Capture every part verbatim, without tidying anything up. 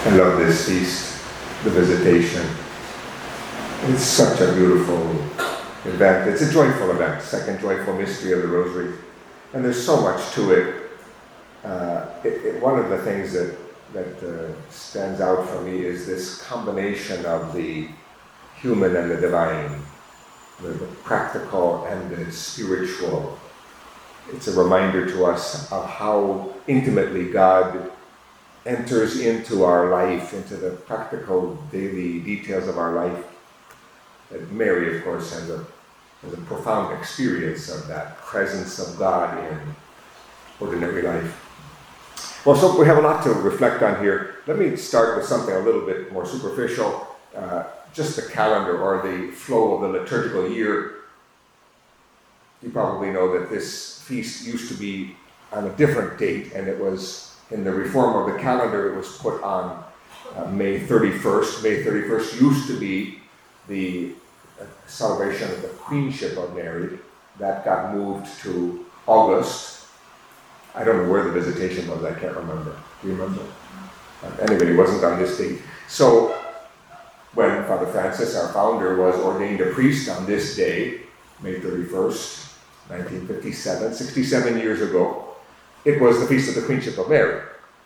I love this feast, the Visitation. It's such a beautiful event. It's a joyful event, second joyful mystery of the Rosary. And there's so much to it. Uh, it, it one of the things that, that uh, stands out for me is this combination of the human and the divine, the, the practical and the spiritual. It's a reminder to us of how intimately God enters into our life, into the practical daily details of our life. And Mary, of course, has a, has a profound experience of that presence of God in ordinary life. Well, so we have a lot to reflect on here. Let me start with something a little bit more superficial, uh, just the calendar or the flow of the liturgical year. You probably know that this feast used to be on a different date, and it was in the reform of the calendar, it was put on uh, May thirty-first. May thirty-first used to be the uh, celebration of the Queenship of Mary. That got moved to August. I don't know where the Visitation was, I can't remember. Do you remember? Uh, anyway, it wasn't on this date. So when Father Francis, our founder, was ordained a priest on this day, May thirty-first, nineteen fifty-seven, sixty-seven years ago, it was the Feast of the Queenship of Mary.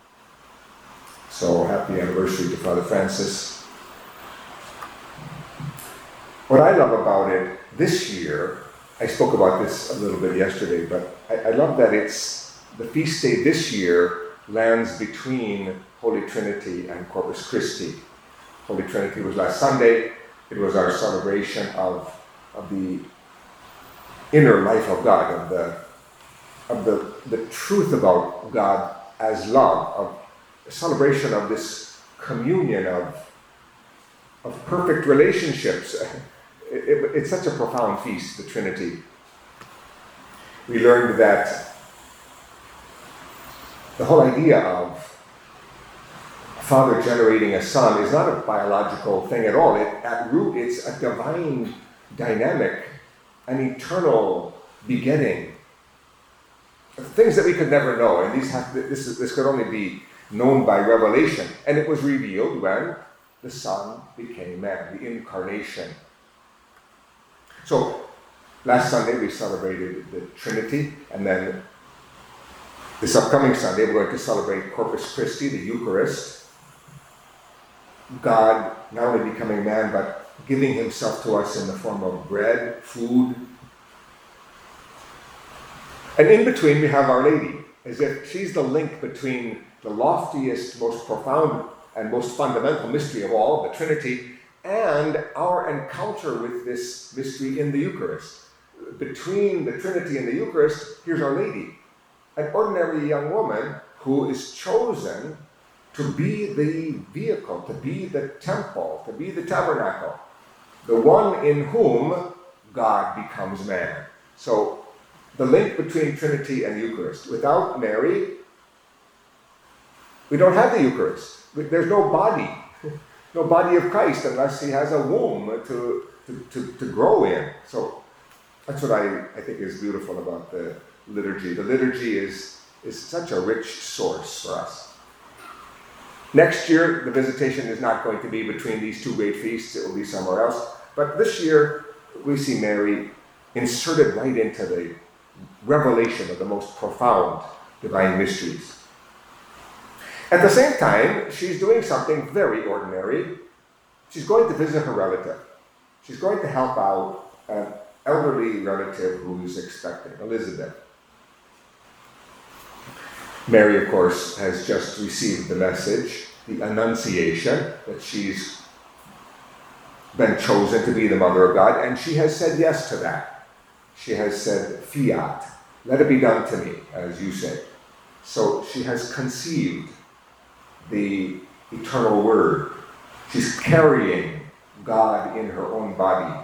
So happy anniversary to Father Francis. What I love about it this year, I spoke about this a little bit yesterday, but I, I love that it's the feast day this year lands between Holy Trinity and Corpus Christi. Holy Trinity was last Sunday. It was our celebration of, of the inner life of God, of the of the, the truth about God as love, of a celebration of this communion of, of perfect relationships. It, it, it's such a profound feast, the Trinity. We learned that the whole idea of a father generating a son is not a biological thing at all. It, at root, it's a divine dynamic, an eternal begetting. Things that we could never know, and these have, this, is, this could only be known by revelation. And it was revealed when the Son became man, the incarnation. So, last Sunday we celebrated the Trinity, and then this upcoming Sunday we're going to celebrate Corpus Christi, the Eucharist. God not only becoming man, but giving himself to us in the form of bread, food. And in between we have Our Lady, as if she's the link between the loftiest, most profound, and most fundamental mystery of all, the Trinity, and our encounter with this mystery in the Eucharist. Between the Trinity and the Eucharist, here's Our Lady, an ordinary young woman who is chosen to be the vehicle, to be the temple, to be the tabernacle, the one in whom God becomes man. So, the link between Trinity and Eucharist. Without Mary, we don't have the Eucharist. There's no body, no body of Christ unless he has a womb to, to, to, to grow in. So that's what I, I think is beautiful about the liturgy. The liturgy is, is such a rich source for us. Next year, the Visitation is not going to be between these two great feasts. It will be somewhere else. But this year, we see Mary inserted right into the revelation of the most profound divine mysteries. At the same time, she's doing something very ordinary. She's going to visit her relative. She's going to help out an elderly relative who's expecting, Elizabeth. Mary, of course, has just received the message, the Annunciation, that she's been chosen to be the Mother of God, and she has said yes to that. She has said, fiat, let it be done to me, as you say. So she has conceived the eternal Word. She's carrying God in her own body.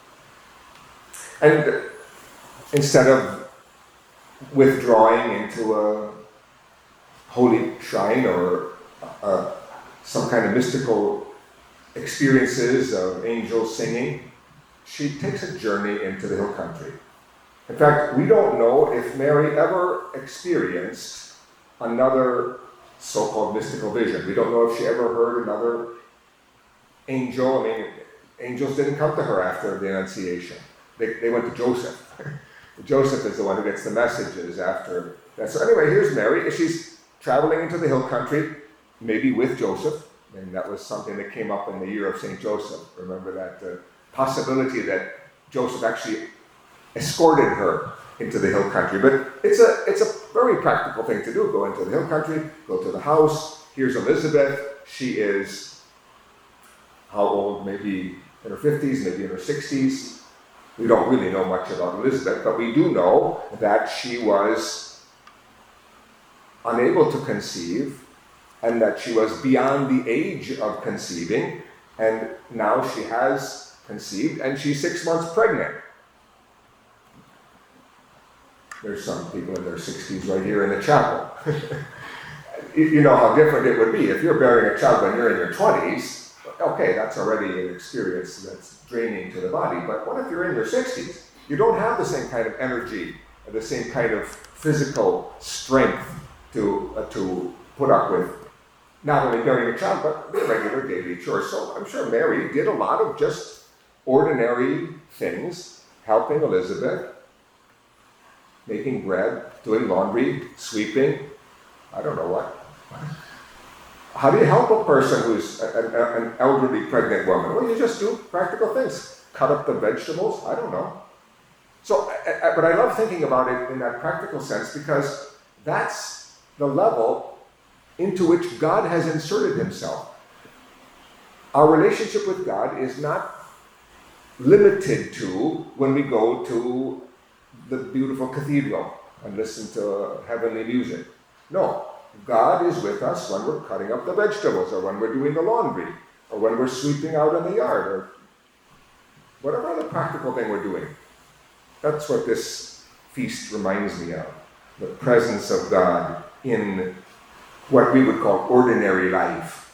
And instead of withdrawing into a holy shrine or uh, some kind of mystical experiences of angels singing, she takes a journey into the hill country. In fact, we don't know if Mary ever experienced another so-called mystical vision. We don't know if she ever heard another angel. I mean, angels didn't come to her after the Annunciation. They, they went to Joseph. Joseph is the one who gets the messages after that. So anyway, here's Mary. She's traveling into the hill country, maybe with Joseph. And that was something that came up in the year of Saint Joseph. Remember that uh, possibility that Joseph actually escorted her into the hill country. But it's a it's a very practical thing to do. Go into the hill country, go to the house. Here's Elizabeth. She is, how old? Maybe in her fifties, maybe in her sixties. We don't really know much about Elizabeth, but we do know that she was unable to conceive, and that she was beyond the age of conceiving, and now she has conceived, and she's six months pregnant. There's some people in their sixties right here in the chapel. You know how different it would be. If you're bearing a child when you're in your twenties, okay, that's already an experience that's draining to the body. But what if you're in your sixties? You don't have the same kind of energy, or the same kind of physical strength to, uh, to put up with not only bearing a child, but the regular daily chores. So I'm sure Mary did a lot of just ordinary things, helping Elizabeth, making bread, doing laundry, sweeping, I don't know what. How do you help a person who's a, a, an elderly pregnant woman? Well, you just do practical things. Cut up the vegetables, I don't know. So, I, I, but I love thinking about it in that practical sense, because that's the level into which God has inserted himself. Our relationship with God is not limited to when we go to the beautiful cathedral and listen to heavenly music. No, God is with us when we're cutting up the vegetables, or when we're doing the laundry, or when we're sweeping out in the yard, or whatever other practical thing we're doing. That's what this feast reminds me of, the presence of God in what we would call ordinary life.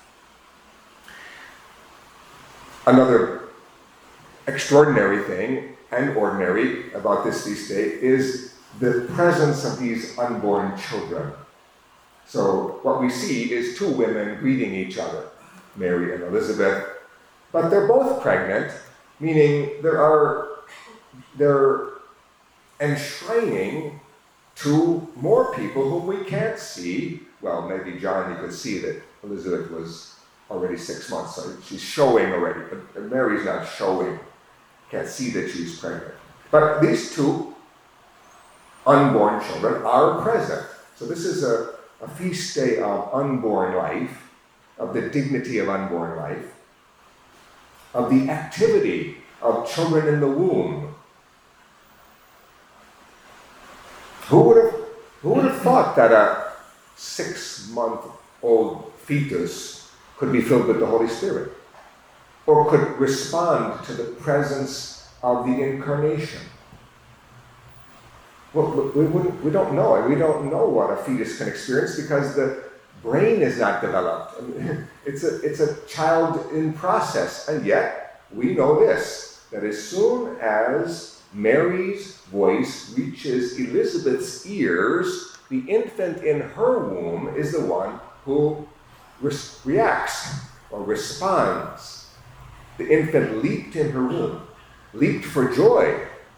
Another extraordinary thing, and ordinary, about this feast day is the presence of these unborn children. So what we see is two women greeting each other, Mary and Elizabeth, but they're both pregnant, meaning there are, they're enshrining two more people whom we can't see. Well, maybe John, you could see that Elizabeth was already six months, so she's showing already, but Mary's not showing. Can't see that she's pregnant. But these two unborn children are present. So this is a, a feast day of unborn life, of the dignity of unborn life, of the activity of children in the womb. Who would have, who would have thought that a six-month-old fetus could be filled with the Holy Spirit, or could respond to the presence of the Incarnation? Well, we, wouldn't, we don't know it. We don't know what a fetus can experience because the brain is not developed. I mean, it's a, it's a child in process. And yet, we know this, that as soon as Mary's voice reaches Elizabeth's ears, the infant in her womb is the one who re- reacts or responds. The infant leaped in her womb, leaped for joy.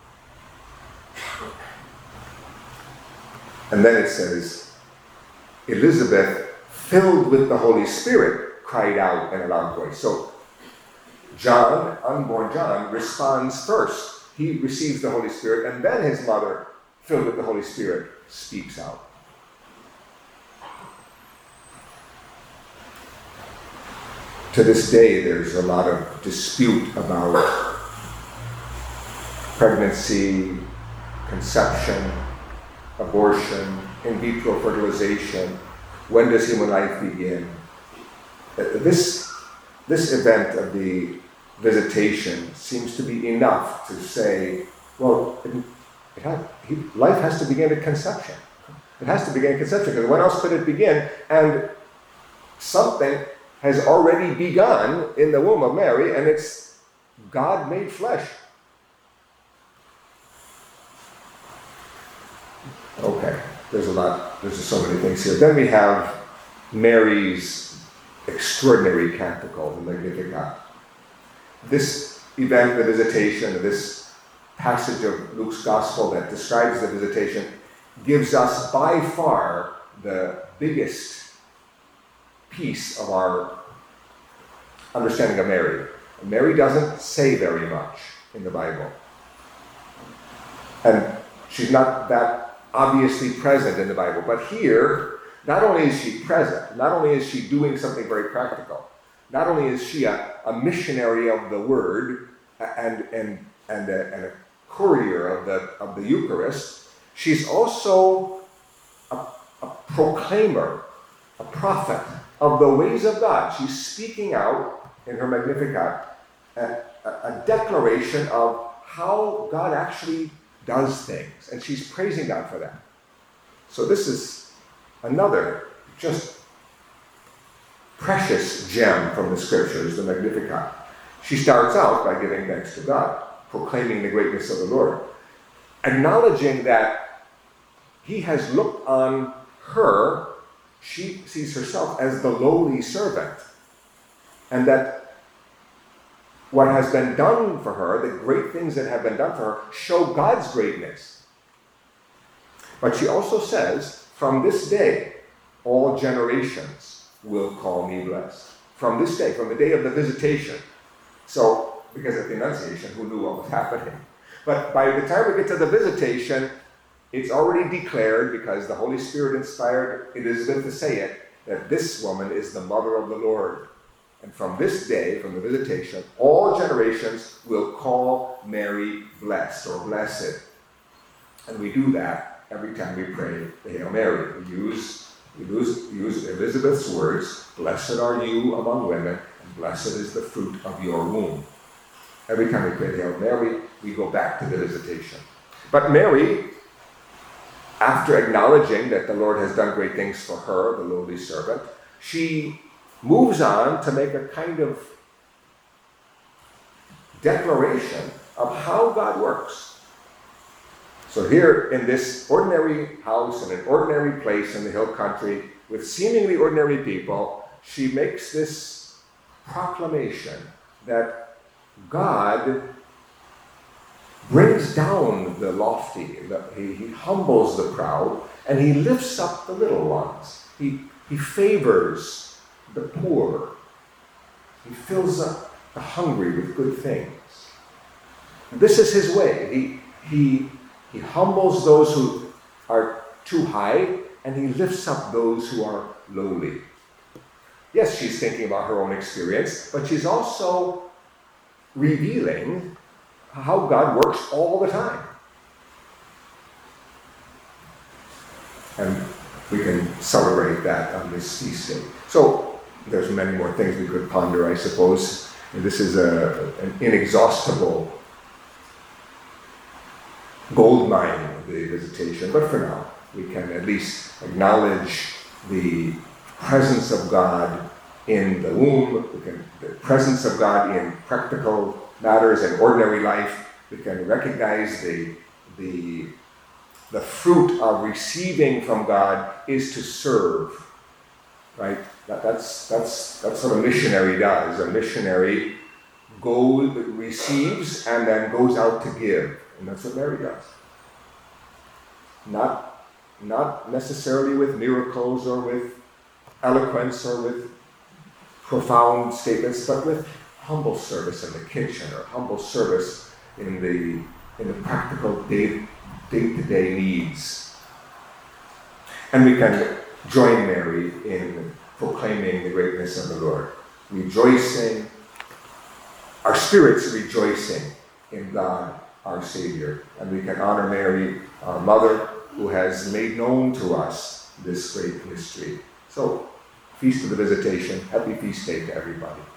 And then it says, Elizabeth, filled with the Holy Spirit, cried out in a loud voice. So John, unborn John, responds first. He receives the Holy Spirit, and then his mother, filled with the Holy Spirit, speaks out. To this day, there's a lot of dispute about pregnancy, conception, abortion, in vitro fertilization. When does human life begin? This, this event of the visitation seems to be enough to say, well, it, it had, he, life has to begin at conception. It has to begin at conception, because when else could it begin? And something has already begun in the womb of Mary, and it's God made flesh. Okay, there's a lot, there's just so many things here. Then we have Mary's extraordinary canticle, the Magnificat. This event, the visitation, this passage of Luke's Gospel that describes the visitation, gives us by far the biggest piece of our understanding of Mary. Mary doesn't say very much in the Bible. And she's not that obviously present in the Bible. But here, not only is she present, not only is she doing something very practical, not only is she a, a missionary of the Word and, and, and, a, and a courier of the, of the Eucharist, she's also a, a proclaimer, a prophet of the ways of God. She's speaking out in her Magnificat, a, a declaration of how God actually does things, and she's praising God for that. So this is another just precious gem from the Scriptures, the Magnificat. She starts out by giving thanks to God, proclaiming the greatness of the Lord, acknowledging that He has looked on her, she sees herself as the lowly servant, and that what has been done for her, the great things that have been done for her, show God's greatness. But she also says, from this day, all generations will call me blessed. From this day, from the day of the visitation. So, because at the Annunciation, who knew what was happening? But by the time we get to the visitation, it's already declared, because the Holy Spirit inspired Elizabeth to say it, that this woman is the mother of the Lord. And from this day, from the visitation, all generations will call Mary blessed or blessed. And we do that every time we pray the Hail Mary. We use, we use, use Elizabeth's words, blessed are you among women, and blessed is the fruit of your womb. Every time we pray the Hail Mary, we go back to the visitation. But Mary, after acknowledging that the Lord has done great things for her, the lowly servant, she moves on to make a kind of declaration of how God works. So here in this ordinary house, in an ordinary place in the hill country, with seemingly ordinary people, she makes this proclamation that God brings down the lofty, he, he humbles the proud, and he lifts up the little ones. He, he favors the poor. He fills up the hungry with good things. And this is his way. He, he, he humbles those who are too high, and he lifts up those who are lowly. Yes, she's thinking about her own experience, but she's also revealing how God works all the time. And we can celebrate that on this feast day. So, there's many more things we could ponder, I suppose. And this is a, an inexhaustible gold mine of the visitation. But for now, we can at least acknowledge the presence of God in the womb, we can, the presence of God in practical matters and ordinary life. We can recognize the, the, the fruit of receiving from God is to serve, right? That, that's, that's, that's what a missionary does. A missionary goes, receives and then goes out to give. And that's what Mary does. Not, not necessarily with miracles or with eloquence or with profound statements, but with humble service in the kitchen or humble service in the, in the practical day, day-to-day needs. And we can join Mary in proclaiming the greatness of the Lord, rejoicing, our spirits rejoicing in God, our Savior. And we can honor Mary, our mother, who has made known to us this great mystery. So, Feast of the Visitation, happy feast day to everybody.